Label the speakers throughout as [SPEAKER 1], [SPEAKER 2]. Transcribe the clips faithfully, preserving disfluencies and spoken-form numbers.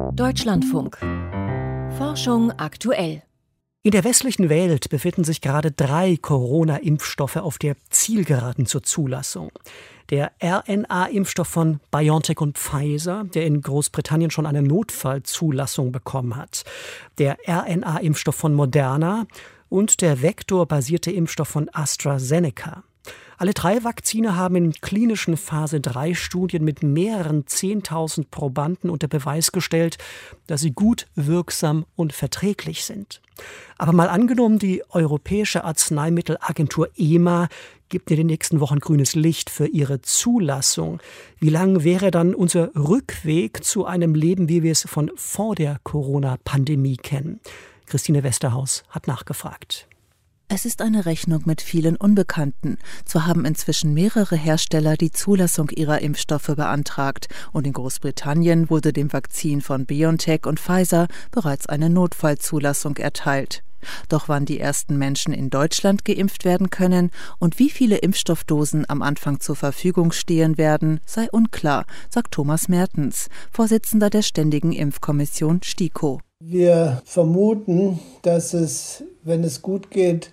[SPEAKER 1] Deutschlandfunk. Forschung aktuell.
[SPEAKER 2] In der westlichen Welt befinden sich gerade drei Corona-Impfstoffe auf der Zielgeraden zur Zulassung. Der R N A-Impfstoff von BioNTech und Pfizer, der in Großbritannien schon eine Notfallzulassung bekommen hat. Der R N A-Impfstoff von Moderna und der vektorbasierte Impfstoff von AstraZeneca. Alle drei Vakzine haben in klinischen Phase drei Studien mit mehreren zehntausend Probanden unter Beweis gestellt, dass sie gut, wirksam und verträglich sind. Aber mal angenommen, die Europäische Arzneimittelagentur E M A gibt in den nächsten Wochen grünes Licht für ihre Zulassung. Wie lang wäre dann unser Rückweg zu einem Leben, wie wir es von vor der Corona-Pandemie kennen? Christine Westerhaus hat nachgefragt.
[SPEAKER 3] Es ist eine Rechnung mit vielen Unbekannten. Zwar haben inzwischen mehrere Hersteller die Zulassung ihrer Impfstoffe beantragt und in Großbritannien wurde dem Vakzin von BioNTech und Pfizer bereits eine Notfallzulassung erteilt. Doch wann die ersten Menschen in Deutschland geimpft werden können und wie viele Impfstoffdosen am Anfang zur Verfügung stehen werden, sei unklar, sagt Thomas Mertens, Vorsitzender der Ständigen Impfkommission STIKO.
[SPEAKER 4] Wir vermuten, dass es, wenn es gut geht,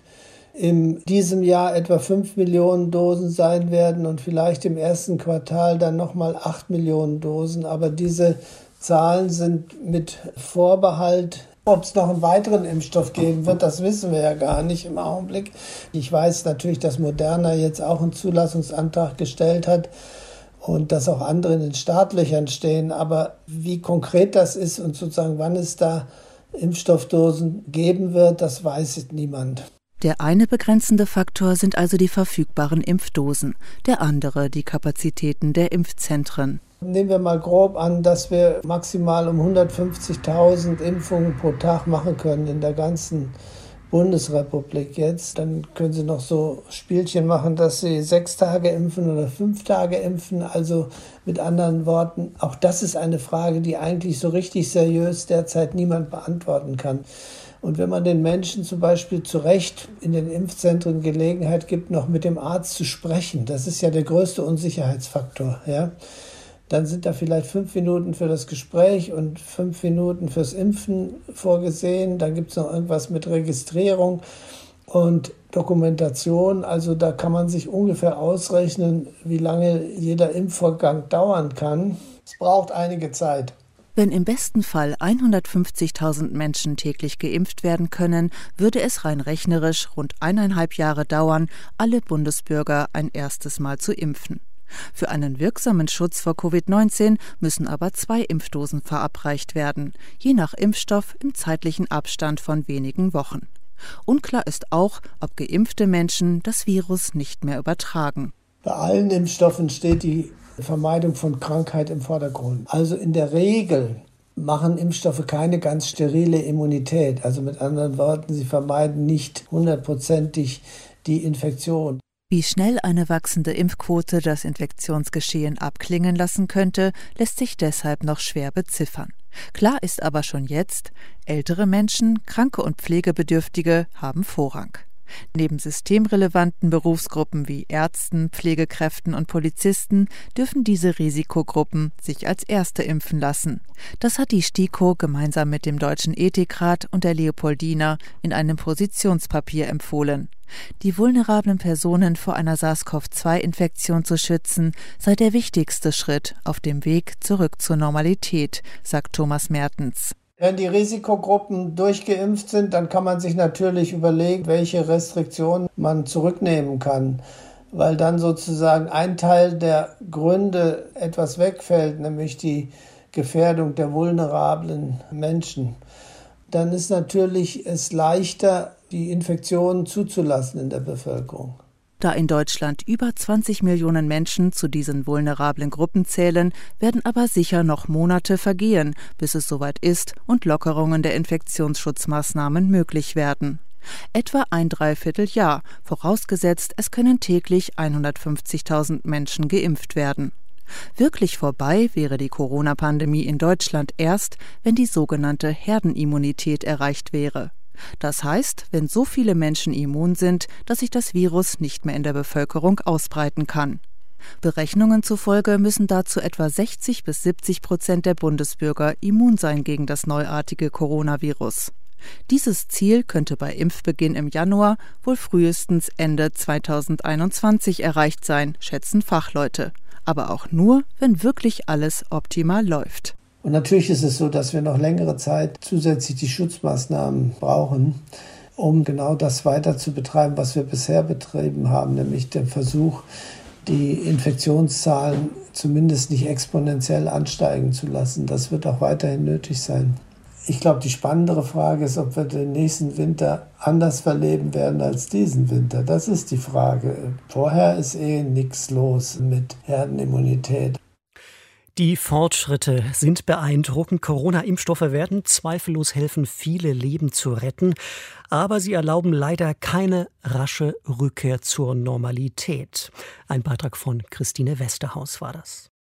[SPEAKER 4] in diesem Jahr etwa fünf Millionen Dosen sein werden und vielleicht im ersten Quartal dann nochmal acht Millionen Dosen. Aber diese Zahlen sind mit Vorbehalt. Ob es noch einen weiteren Impfstoff geben wird, das wissen wir ja gar nicht im Augenblick. Ich weiß natürlich, dass Moderna jetzt auch einen Zulassungsantrag gestellt hat und dass auch andere in den Startlöchern stehen. Aber wie konkret das ist und sozusagen wann es da Impfstoffdosen geben wird, das weiß niemand.
[SPEAKER 3] Der eine begrenzende Faktor sind also die verfügbaren Impfdosen, der andere die Kapazitäten der Impfzentren.
[SPEAKER 4] Nehmen wir mal grob an, dass wir maximal um hundertfünfzigtausend Impfungen pro Tag machen können in der ganzen Bundesrepublik jetzt. Dann können Sie noch so Spielchen machen, dass Sie sechs Tage impfen oder fünf Tage impfen. Also mit anderen Worten, auch das ist eine Frage, die eigentlich so richtig seriös derzeit niemand beantworten kann. Und wenn man den Menschen zum Beispiel zu Recht in den Impfzentren Gelegenheit gibt, noch mit dem Arzt zu sprechen, das ist ja der größte Unsicherheitsfaktor, ja, dann sind da vielleicht fünf Minuten für das Gespräch und fünf Minuten fürs Impfen vorgesehen. Dann gibt es noch irgendwas mit Registrierung und Dokumentation. Also da kann man sich ungefähr ausrechnen, wie lange jeder Impfvorgang dauern kann. Es braucht einige Zeit.
[SPEAKER 3] Wenn im besten Fall hundertfünfzigtausend Menschen täglich geimpft werden können, würde es rein rechnerisch rund eineinhalb Jahre dauern, alle Bundesbürger ein erstes Mal zu impfen. Für einen wirksamen Schutz vor Covid neunzehn müssen aber zwei Impfdosen verabreicht werden, je nach Impfstoff im zeitlichen Abstand von wenigen Wochen. Unklar ist auch, ob geimpfte Menschen das Virus nicht mehr übertragen.
[SPEAKER 4] Bei allen Impfstoffen steht die Vermeidung von Krankheit im Vordergrund. Also in der Regel machen Impfstoffe keine ganz sterile Immunität. Also mit anderen Worten, sie vermeiden nicht hundertprozentig die Infektion.
[SPEAKER 3] Wie schnell eine wachsende Impfquote das Infektionsgeschehen abklingen lassen könnte, lässt sich deshalb noch schwer beziffern. Klar ist aber schon jetzt, ältere Menschen, Kranke und Pflegebedürftige haben Vorrang. Neben systemrelevanten Berufsgruppen wie Ärzten, Pflegekräften und Polizisten dürfen diese Risikogruppen sich als Erste impfen lassen. Das hat die STIKO gemeinsam mit dem Deutschen Ethikrat und der Leopoldina in einem Positionspapier empfohlen. Die vulnerablen Personen vor einer SARS-CoV zwei Infektion zu schützen, sei der wichtigste Schritt auf dem Weg zurück zur Normalität, sagt Thomas Mertens.
[SPEAKER 4] Wenn die Risikogruppen durchgeimpft sind, dann kann man sich natürlich überlegen, welche Restriktionen man zurücknehmen kann, weil dann sozusagen ein Teil der Gründe etwas wegfällt, nämlich die Gefährdung der vulnerablen Menschen. Dann ist natürlich es leichter, die Infektionen zuzulassen in der Bevölkerung.
[SPEAKER 3] Da in Deutschland über zwanzig Millionen Menschen zu diesen vulnerablen Gruppen zählen, werden aber sicher noch Monate vergehen, bis es soweit ist und Lockerungen der Infektionsschutzmaßnahmen möglich werden. Etwa ein Dreivierteljahr, vorausgesetzt, es können täglich hundertfünfzigtausend Menschen geimpft werden. Wirklich vorbei wäre die Corona-Pandemie in Deutschland erst, wenn die sogenannte Herdenimmunität erreicht wäre. Das heißt, wenn so viele Menschen immun sind, dass sich das Virus nicht mehr in der Bevölkerung ausbreiten kann. Berechnungen zufolge müssen dazu etwa sechzig bis siebzig Prozent der Bundesbürger immun sein gegen das neuartige Coronavirus. Dieses Ziel könnte bei Impfbeginn im Januar wohl frühestens Ende zweitausendeinundzwanzig erreicht sein, schätzen Fachleute. Aber auch nur, wenn wirklich alles optimal läuft.
[SPEAKER 4] Und natürlich ist es so, dass wir noch längere Zeit zusätzlich die Schutzmaßnahmen brauchen, um genau das weiter zu betreiben, was wir bisher betrieben haben, nämlich den Versuch, die Infektionszahlen zumindest nicht exponentiell ansteigen zu lassen. Das wird auch weiterhin nötig sein. Ich glaube, die spannendere Frage ist, ob wir den nächsten Winter anders verleben werden als diesen Winter. Das ist die Frage. Vorher ist eh nichts los mit Herdenimmunität.
[SPEAKER 2] Die Fortschritte sind beeindruckend. Corona-Impfstoffe werden zweifellos helfen, viele Leben zu retten. Aber sie erlauben leider keine rasche Rückkehr zur Normalität. Ein Beitrag von Christine Westerhaus war das.